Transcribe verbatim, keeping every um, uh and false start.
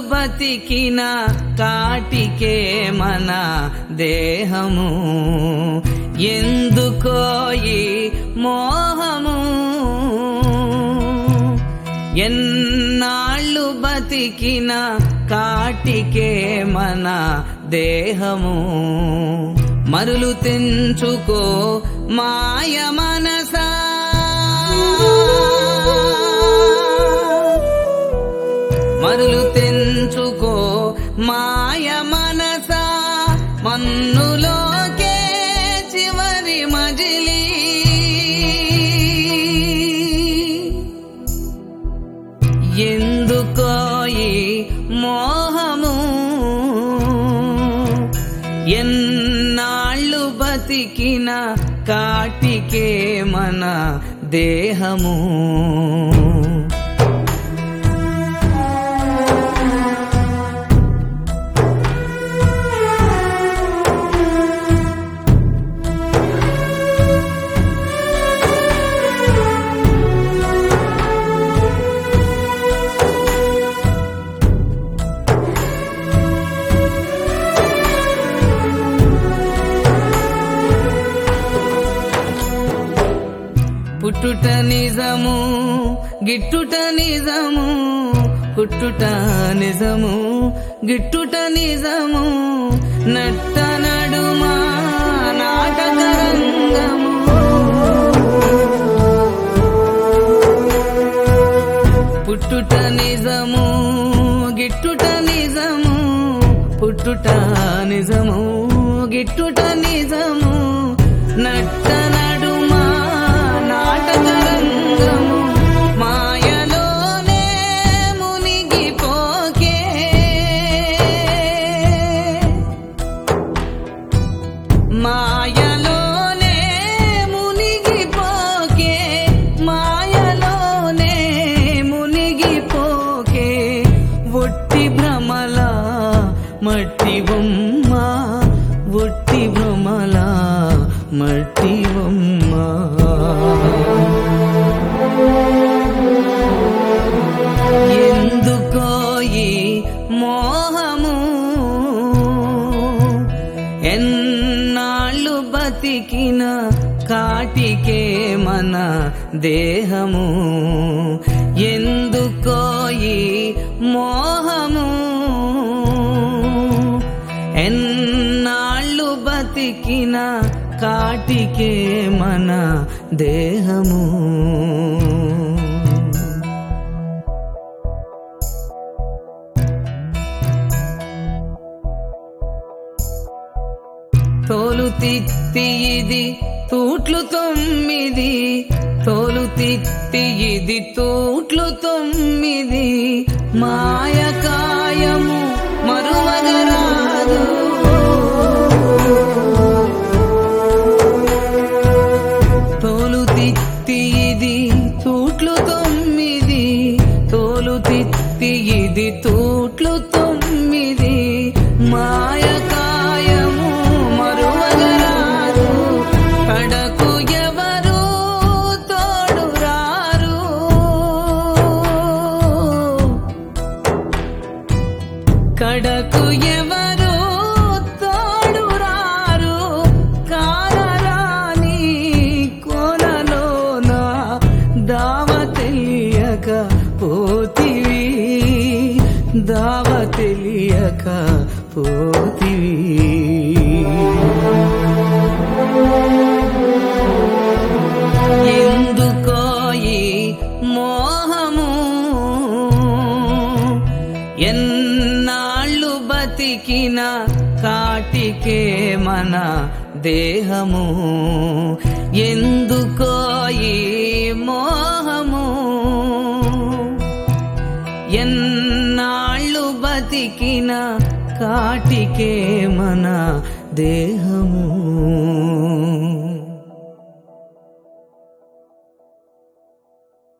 బతికిన కాటికే మన దేహము ఎందుకో ఈ మోహము ఎన్నాళ్ళు బతికిన కాటికే మన దేహము మరులు తెంచుకో మాయ మనసా మరులు తెంచుకో మాయ మనసా మన్నులోకే చివరి మజిలీ ఎందుకో ఈ మోహము ఎన్నాళ్ళు బతికిన కాటికే మన దేహము పుట్టుట నిజము గిట్టుట నిజము పుట్టుట నిజము గిట్టుట నిజము నట్ట నడుమా నాటక రంగము పుట్టుట నిజము గిట్టుట నిజము పుట్టుట నిజము గిట్టుట నిజము నట్ట నడుమా నాటకరంగము మాయలోనే మునిగిపోకే మాయలోనే మునిగిపోకే మాయలోనే మునిగిపోకే ఒట్టి భ్రమల మట్టి బొమ్మ ఒట్టి భ్రమల మట్టి బొమ్మ ఎందుకో ఈ మోహము ఎన్నాళ్ళు బతికిన కాటికే మన దేహము ఎందుకో ఈ మోహము ఎన్నాళ్ళు బతికిన కాటికే మన దేహము తోలు తిత్తి ఇది తూట్లు తొమ్మిది తోలు తిత్తి ఇది తూట్లు తొమ్మిది మాయకాయము మరువగరాదు తోలు తిత్తి ఇది తూట్లు తొమ్మిది తోలు తిత్తి ఇది తూట్లు తొమ్మిది మాయకాయము మరువగరాదు కడకు ఎవరు తోడు రారు కడకు ఎవరు తోడు రారు కానరాని కోనలోన దావ తెలియక పోతివి దావ తెలియక పోతివి ఎందుకో ఈ మోహము ఎన్నాళ్ళు బతికిన కాటికే మన దేహము ఎందుకో ఈ మోహము ఎన్నాళ్ళు బతికిన కాటికే మన దేహము